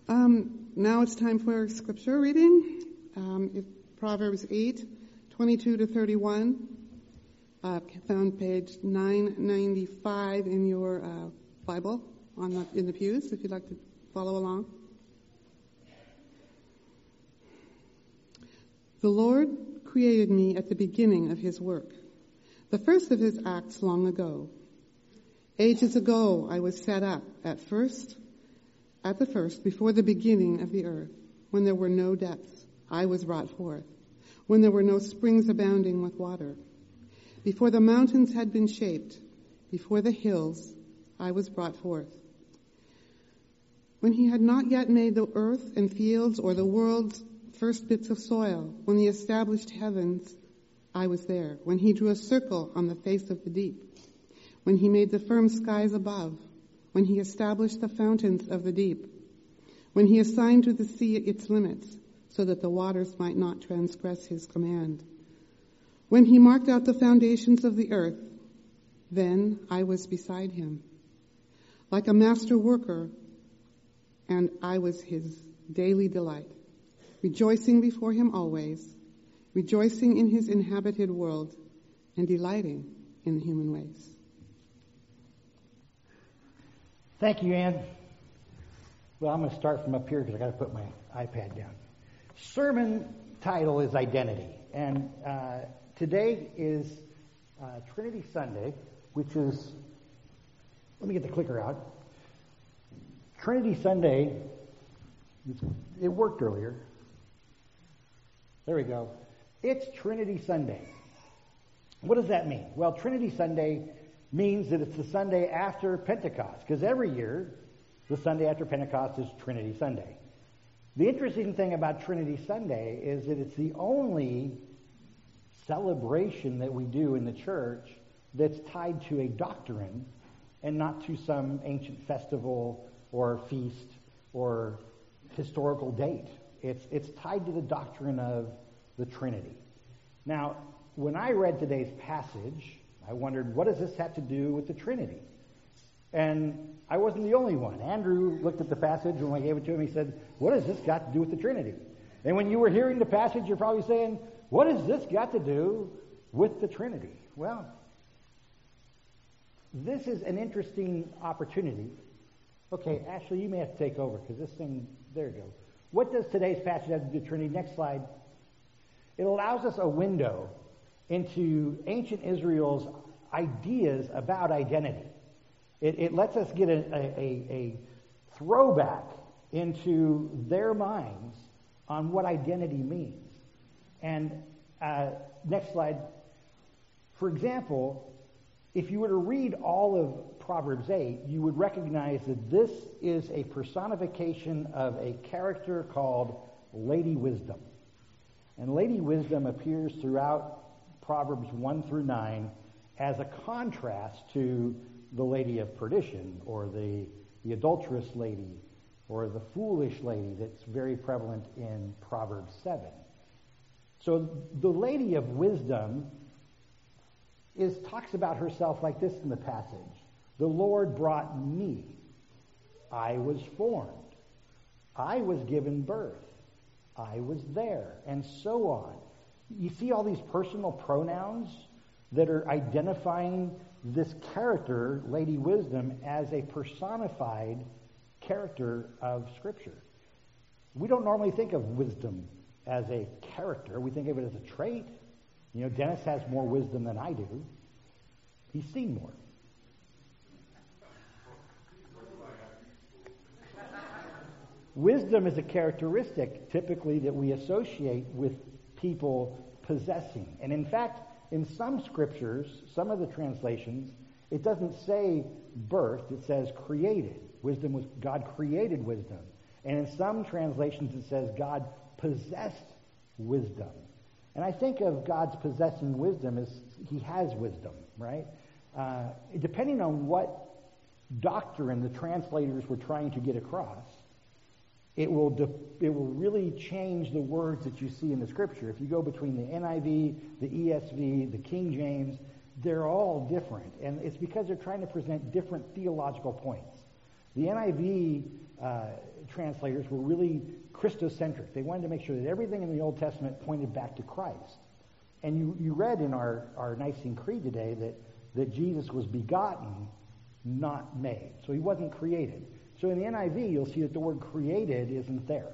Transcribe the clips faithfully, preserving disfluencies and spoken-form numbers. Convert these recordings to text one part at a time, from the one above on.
Um, now it's time for scripture reading. Um, if Proverbs eight, twenty-two to thirty-one. Uh, found page nine ninety-five in your uh, Bible on the, in the pews, if you'd like to follow along. The Lord created me at the beginning of his work, the first of his acts long ago. Ages ago I was set up at first, at the first, before the beginning of the earth, when there were no depths, I was brought forth, when there were no springs abounding with water. Before the mountains had been shaped, before the hills, I was brought forth. When he had not yet made the earth and fields or the world's first bits of soil, when he established heavens, I was there. When he drew a circle on the face of the deep, when he made the firm skies above, when he established the fountains of the deep, when he assigned to the sea its limits, so that the waters might not transgress his command. When he marked out the foundations of the earth, then I was beside him, like a master worker, and I was his daily delight, rejoicing before him always, rejoicing in his inhabited world, and delighting in the human ways. Thank you, Ann. Well, I'm going to start from up here because I got to put my iPad down. Sermon title is Identity, and uh, today is uh, Trinity Sunday, which is, let me get the clicker out. Trinity Sunday, it worked earlier. There we go. It's Trinity Sunday. What does that mean? Well, Trinity Sunday means that it's the Sunday after Pentecost, because every year the Sunday after Pentecost is Trinity Sunday. The interesting thing about Trinity Sunday is that it's the only celebration that we do in the church that's tied to a doctrine and not to some ancient festival or feast or historical date. It's, it's tied to the doctrine of the Trinity. Now, when I read today's passage, I wondered, what does this have to do with the Trinity? And I wasn't the only one. Andrew looked at the passage, and when I gave it to him, he said, what has this got to do with the Trinity? And when you were hearing the passage, you're probably saying, what has this got to do with the Trinity? Well, this is an interesting opportunity. Okay, Ashley, you may have to take over, because this thing, there you go. What does today's passage have to do with the Trinity? Next slide. It allows us a window into ancient Israel's ideas about identity. It, it lets us get a, a, a throwback into their minds on what identity means. And uh, next slide. For example, if you were to read all of Proverbs eight, you would recognize that this is a personification of a character called Lady Wisdom. And Lady Wisdom appears throughout Proverbs one through nine as a contrast to the lady of perdition, or the, the adulterous lady, or the foolish lady that's very prevalent in Proverbs seven. So the lady of wisdom is talks about herself like this in the passage. The Lord brought me. I was formed. I was given birth. I was there, and so on. You see all these personal pronouns that are identifying this character, Lady Wisdom, as a personified character of Scripture. We don't normally think of wisdom as a character. We think of it as a trait. You know, Dennis has more wisdom than I do. He's seen more. Wisdom is a characteristic typically that we associate with people possessing. And in fact, in some scriptures, some of the translations, it doesn't say birthed, it says created. Wisdom was, God created wisdom. And in some translations it says God possessed wisdom. And I think of God's possessing wisdom as he has wisdom, right? Uh, depending on what doctrine the translators were trying to get across, it will de- it will really change the words that you see in the Scripture. If you go between the N I V, the E S V, the King James, they're all different. And it's because they're trying to present different theological points. The N I V uh, translators were really Christocentric. They wanted to make sure that everything in the Old Testament pointed back to Christ. And you, you read in our, our Nicene Creed today that, that Jesus was begotten, not made. So he wasn't created. So in the N I V, you'll see that the word created isn't there.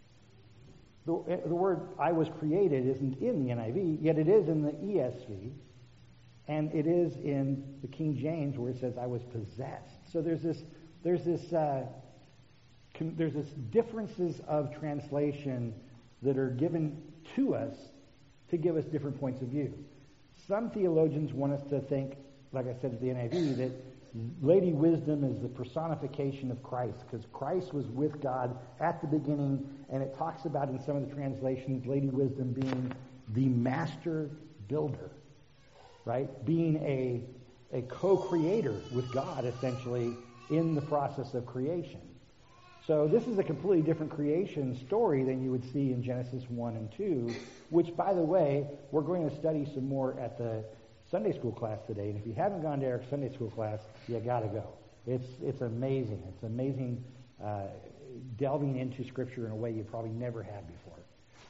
The, the word I was created isn't in the N I V, yet it is in the E S V. And it is in the King James where it says I was possessed. So there's this, there's this, uh, com- there's this differences of translation that are given to us to give us different points of view. Some theologians want us to think, like I said at the N I V, that Lady Wisdom is the personification of Christ, because Christ was with God at the beginning, and it talks about in some of the translations Lady Wisdom being the master builder, right? Being a, a co-creator with God, essentially, in the process of creation. So this is a completely different creation story than you would see in Genesis one and two, which, by the way, we're going to study some more at the Sunday school class today. And if you haven't gone to Eric's Sunday school class, you got to go. It's it's amazing. It's amazing uh, delving into Scripture in a way you probably never had before.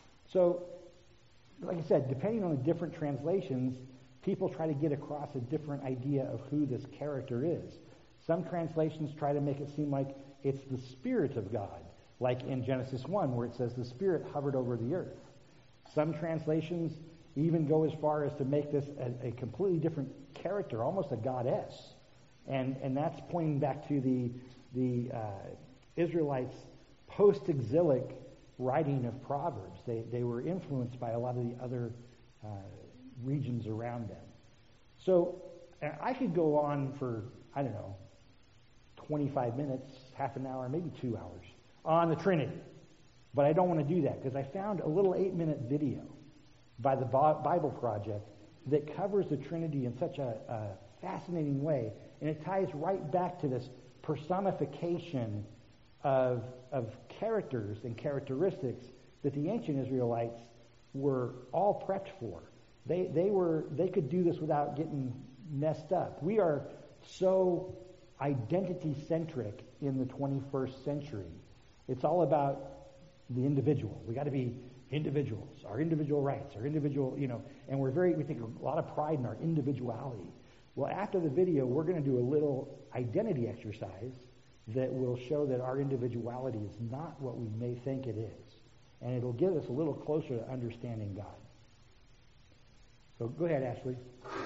So, like I said, depending on the different translations, people try to get across a different idea of who this character is. Some translations try to make it seem like it's the Spirit of God, like in Genesis one, where it says the Spirit hovered over the earth. Some translations even go as far as to make this a, a completely different character, almost a goddess. And and that's pointing back to the, the uh, Israelites' post-exilic writing of Proverbs. They, they were influenced by a lot of the other uh, regions around them. So I could go on for, I don't know, twenty-five minutes, half an hour, maybe two hours on the Trinity. But I don't want to do that because I found a little eight-minute video by the Bible Project that covers the Trinity in such a, a fascinating way. And it ties right back to this personification of, of characters and characteristics that the ancient Israelites were all prepped for. They, they, were, they could do this without getting messed up. We are so identity-centric in the twenty-first century. It's all about the individual. We got to be individuals, our individual rights, our individual, you know, and we're very, we take a lot of pride in our individuality. Well, after the video, we're going to do a little identity exercise that will show that our individuality is not what we may think it is. And it'll get us a little closer to understanding God. So go ahead, Ashley.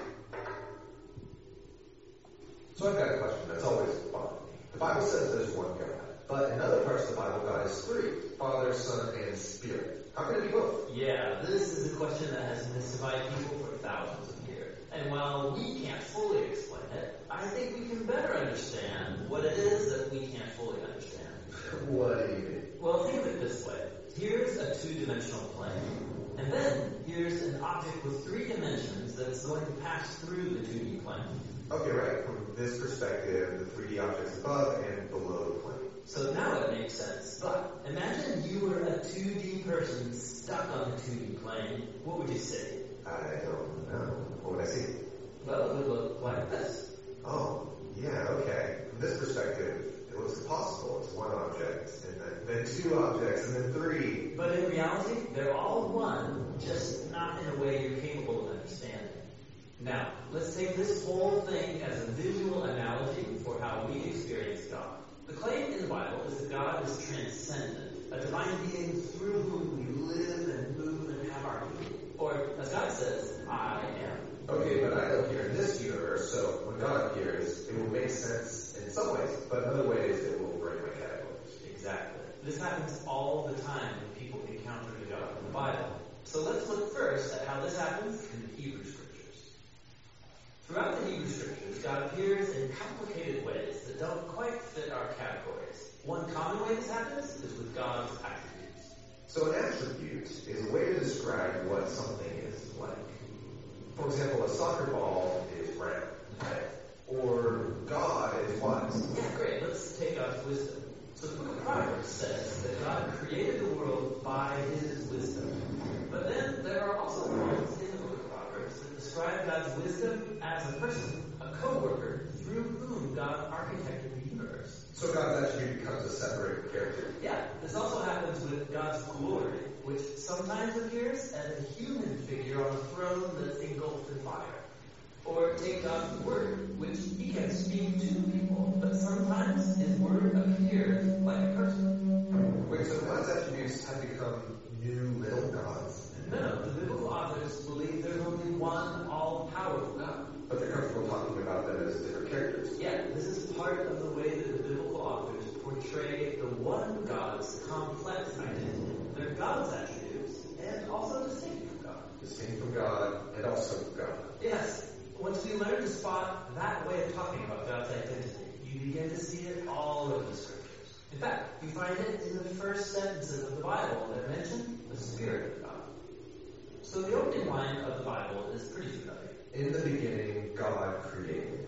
So I've got a question that's always fun. The Bible says there's one God, but in other parts of the Bible, God is three: Father, Son, and Spirit. How can it be both? Yeah, this is a question that has mystified people for thousands of years. And while we can't fully explain it, I think we can better understand what it is that we can't fully understand. What do you mean? Well, think of it this way. Here's a two-dimensional plane. And then here's an object with three dimensions that's going to pass through the two D plane. Okay, right. From this perspective, the three D objects above and below the plane. So now it makes sense. But imagine you were a two D person stuck on the two D plane. What would you say? I don't know. What would I see? Well, it would look like this. Oh, yeah, okay. From this perspective, it looks impossible. It's one object, and then, then two objects, and then three. But in reality, they're all one, just not in a way you're capable of understanding. Now, let's take this whole thing as a visual analogy for how we experience God. The claim in the Bible is that God is transcendent, a divine being through whom we live and move and have our being. Or, as God says, I am. Okay, but I live here in this universe, so when God appears, it will make sense in some ways, but in other ways it will break my categories. Exactly. This happens all the time when people encounter the God in the Bible. So let's look first at how this happens in the Hebrew Scriptures. Throughout the Hebrew Scriptures, God appears in complicated ways that don't quite fit our categories. One common way this happens is with God's attributes. So an attribute is a way to describe what something is like. For example, a soccer ball is round, right? Or God is wise. Yeah, great. Let's take God's wisdom. So the book of Proverbs says that God created the world by his wisdom. But then there are also points in the book of Proverbs that describe God's wisdom as a person, a co-worker, through whom God architected the universe. So God's attribute becomes a separate character. Yeah, this also happens with God's glory, which sometimes appears as a human figure on a throne that's engulfed in fire. Or take God's word, which he can speak to people, but sometimes his word appears like a person. Wait, so God's attributes have become new little gods? No, no, the biblical authors believe there's only one all-powerful God. But they're comfortable talking about them as different characters. Yeah, this is part of the way that the biblical authors portray the one God's complex identity. They're God's attributes, and also distinct from God. Distinct from God, and also God. Yes. Once we learn to spot that way of talking about God's identity, you begin to see it all over the Scriptures. In fact, you find it in the first sentences of the Bible that mention the Spirit of God. So the opening line of the Bible is pretty familiar. In the beginning, God created.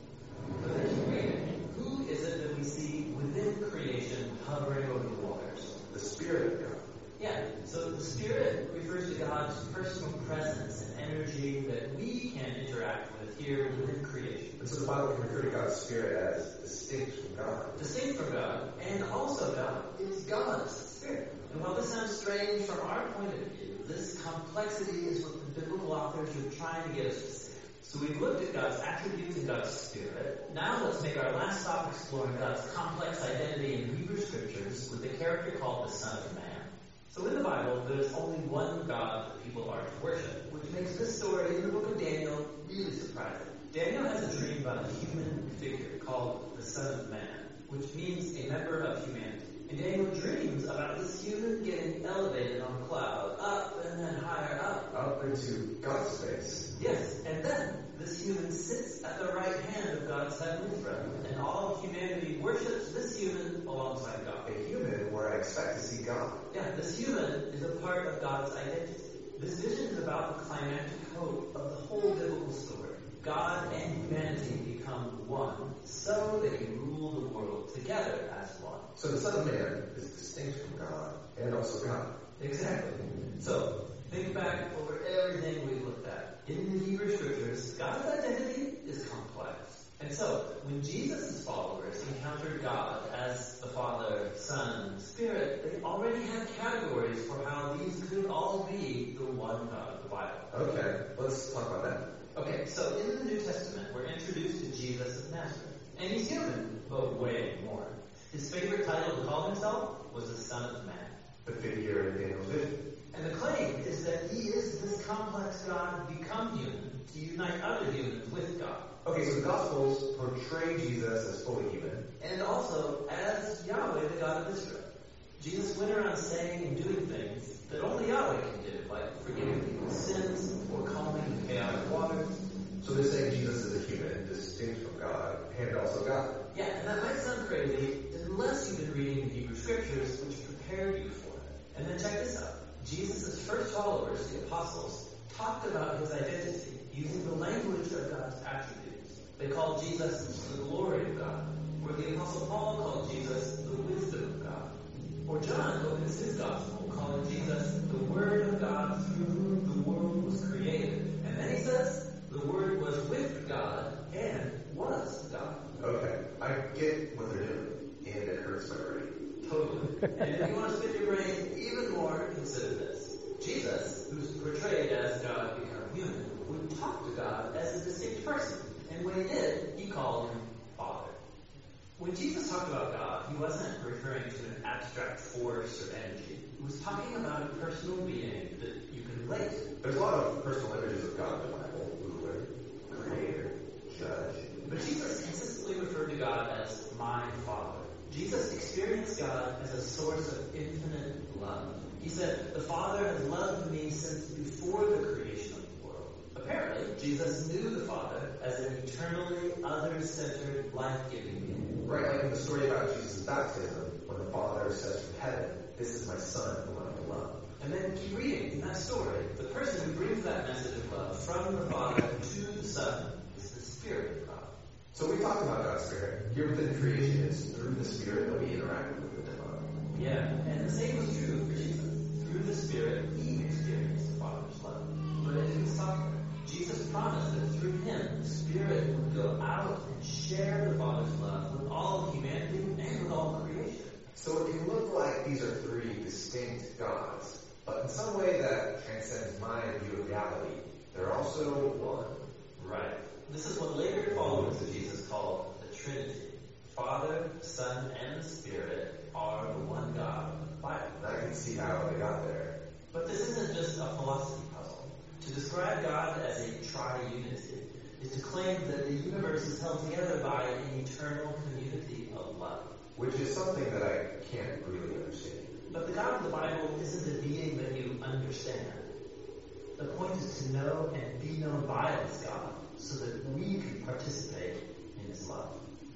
But then you read it. Who is it that we see within creation hovering over the waters? The Spirit of God. Yeah, so the Spirit refers to God's personal presence and energy that we can interact with here within creation. And so the Bible can refer to God's Spirit as distinct from God. Distinct from God, and also God is God's Spirit. And while this sounds strange from our point of view, this complexity is what the biblical authors are trying to get us to see. So we've looked at God's attributes and God's Spirit. Now let's make our last stop exploring God's complex identity in Hebrew Scriptures with the character called the Son of Man. So in the Bible, there's only one God that people are to worship, which makes this story in the book of Daniel really surprising. Daniel has a dream about a human figure called the Son of Man, which means a member of humanity. And Daniel dreams about this human getting elevated on a cloud, up and then higher up. Up into God's space. Yes, and then this human sits at the right hand of God's heavenly throne, and all humanity worships this human alongside God. A human where I expect to see God. Yeah, this human is a part of God's identity. This vision is about the climactic hope of the whole biblical story. God and humanity become one, so they can rule the world together as one. So the Son of Man is distinct from God and also God. Exactly. So, think back over everything we've looked at. In the Hebrew Scriptures, God's identity is complex. And so, when Jesus' followers encountered God as the Father, Son, Spirit, they already had categories for how these could all be the one God of the Bible. Okay, let's talk about that. Okay, so in the New Testament, we're introduced to Jesus of Nazareth. And he's human, but way more. His favorite title to call himself was the Son of Man. The figure in Daniel's vision. And the claim is that he is this complex God become human to unite other humans with God. Okay, so the Gospels portray Jesus as fully human. And also as Yahweh, the God of Israel. Jesus went around saying and doing things that only Yahweh can do, like forgiving people's sins or calming the chaotic waters. So they're saying Jesus is a human, distinct from God, and also God. Yeah, and that might sound crazy unless you've been reading the Hebrew Scriptures, which prepared you for it. And then check this out. Jesus' first followers, the apostles, talked about his identity using the language of God's attributes. They called Jesus the glory of God, or the Apostle Paul called Jesus the wisdom of God. Or John opens his gospel calling Jesus the Word of God through whom the world was created. And then he says, the Word was with God and was God. Okay, I get what they're doing, and it hurts my brain. Totally. And if you want to spit your brain even more, consider this. Jesus, who's portrayed as God become human, would talk to God as a distinct person. And when he did, he called him Father. When Jesus talked about God, he wasn't referring to an abstract force or energy. He was talking about a personal being that you can relate to. There's a lot of personal images of God in the Bible. Ruler, creator, judge. But Jesus consistently referred to God as my Father. Jesus experienced God as a source of infinite love. He said, the Father has loved me since before the creation of the world. Apparently, Jesus knew the Father as an eternally other-centered, life-giving being. Right, like in the story about Jesus' baptism, when the Father says from heaven, this is my Son, whom I love. And then keep reading in that story. The person who brings that message of love from the Father to the Son is the Spirit of God. So we talked about God's Spirit. Here within creation, it's through the Spirit that we interact with the divine. Yeah, and the same was true for Jesus. Through the Spirit, he experienced the Father's love. But it didn't stop there. Jesus promised that through him, the Spirit would go out and share the Father's love with all of humanity and with all creation. So it can look like these are three distinct gods, but in some way that transcends my view of reality. They're also one. Right. This is what later followers of Jesus called the Trinity. The Father, the Son, and the Spirit are the one God of the Bible. And I can see how they got there. But this isn't just a philosophy puzzle. To describe God as a triunity is to claim that the universe is held together by an eternal community of love. Which is something that I can't really understand. But the God of the Bible isn't a being that you understand. The point is to know and be known by this God so that we can participate in his love.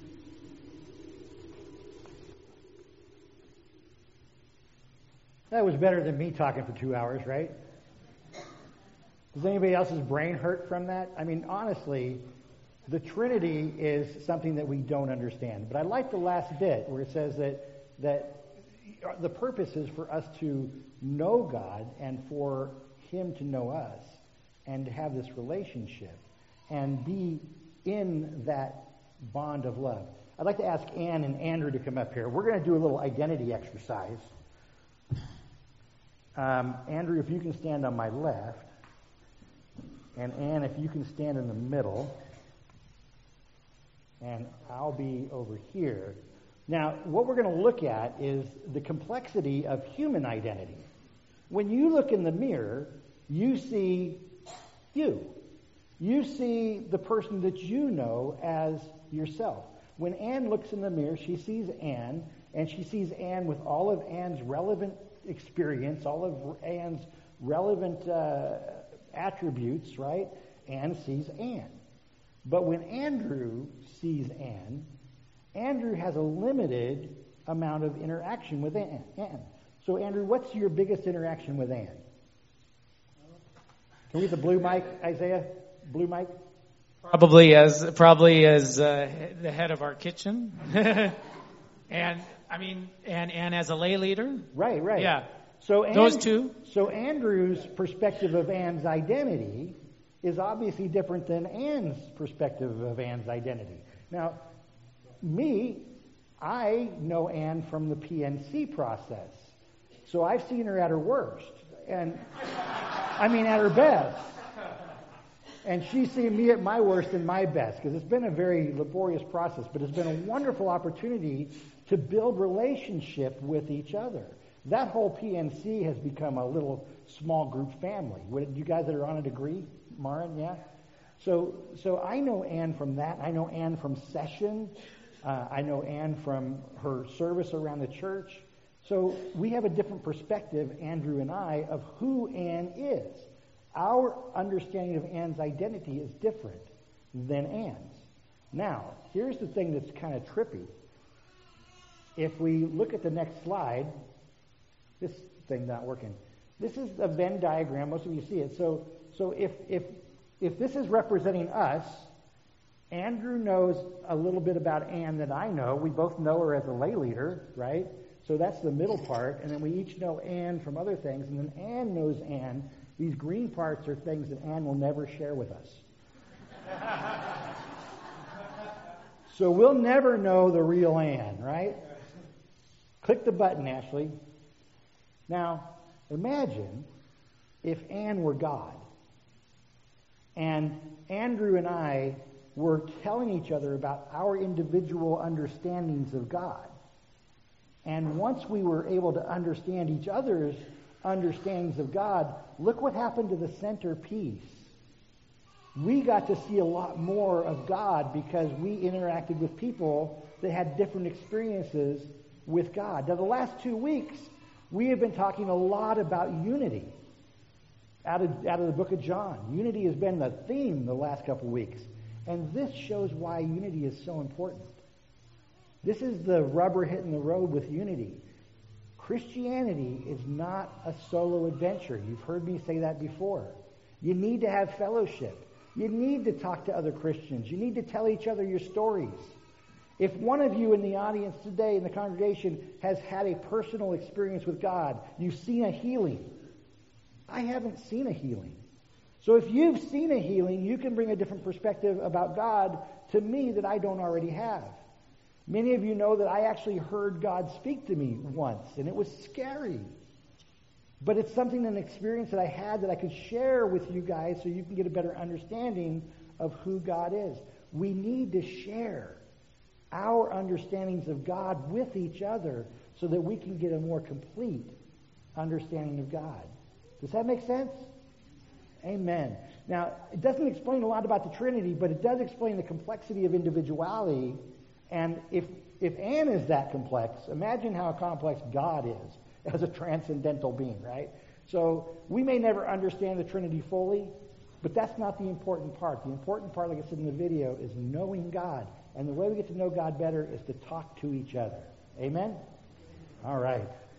That was better than me talking for two hours, right? Does anybody else's brain hurt from that? I mean, honestly, the Trinity is something that we don't understand. But I like the last bit where it says that that the purpose is for us to know God and for him to know us and to have this relationship and be in that bond of love. I'd like to ask Ann and Andrew to come up here. We're going to do a little identity exercise. Um, Andrew, if you can stand on my left, and Ann, if you can stand in the middle, and I'll be over here. Now, what we're going to look at is the complexity of human identity. When you look in the mirror, you see you. You see the person that you know as yourself. When Ann looks in the mirror, she sees Ann, and she sees Ann with all of Ann's relevant experience, all of Ann's relevant uh, attributes, right? Ann sees Ann. But when Andrew sees Ann, Andrew has a limited amount of interaction with Ann. Ann. So, Andrew, what's your biggest interaction with Ann? Can we get the blue mic, Isaiah? Blue mic? Probably as probably as uh, the head of our kitchen, and I mean, and and as a lay leader. Right, right. Yeah. So Ann, those two. So Andrew's perspective of Ann's identity is obviously different than Ann's perspective of Ann's identity. Now, me, I know Ann from the P N C process, so I've seen her at her worst, and I mean at her best. And she's seen me at my worst and my best, because it's been a very laborious process, but it's been a wonderful opportunity to build relationship with each other. That whole P N C has become a little small group family. Would you guys that are on it agree? Marin, yeah? So so I know Ann from that. I know Ann from session. Uh, I know Ann from her service around the church. So we have a different perspective, Andrew and I, of who Ann is. Our understanding of Ann's identity is different than Ann's. Now, here's the thing that's kind of trippy. If we look at the next slide, this thing not working. This is a Venn diagram. Most of you see it. So, so if if if this is representing us, Andrew knows a little bit about Ann that I know. We both know her as a lay leader, right? So that's the middle part, and then we each know Ann from other things, and then Ann knows Ann. These green parts are things that Ann will never share with us. So we'll never know the real Ann, right? Click the button, Ashley. Now, imagine if Ann were God, and Andrew and I were telling each other about our individual understandings of God. And once we were able to understand each other's understandings of God, look what happened to the centerpiece. We got to see a lot more of God because we interacted with people that had different experiences with God. Now, the last two weeks, we have been talking a lot about unity out of, out of the book of John. Unity has been the theme the last couple of weeks. And this shows why unity is so important. This is the rubber hitting the road with unity. Christianity is not a solo adventure. You've heard me say that before. You need to have fellowship. You need to talk to other Christians. You need to tell each other your stories. If one of you in the audience today in the congregation has had a personal experience with God, you've seen a healing. I haven't seen a healing. So if you've seen a healing, you can bring a different perspective about God to me that I don't already have. Many of you know that I actually heard God speak to me once, and it was scary. But it's something, an experience that I had that I could share with you guys so you can get a better understanding of who God is. We need to share our understandings of God with each other so that we can get a more complete understanding of God. Does that make sense? Amen. Now, it doesn't explain a lot about the Trinity, but it does explain the complexity of individuality. And if if Anne is that complex, imagine how complex God is as a transcendental being, right? So we may never understand the Trinity fully, but that's not the important part. The important part, like I said in the video, is knowing God. And the way we get to know God better is to talk to each other. Amen? All right.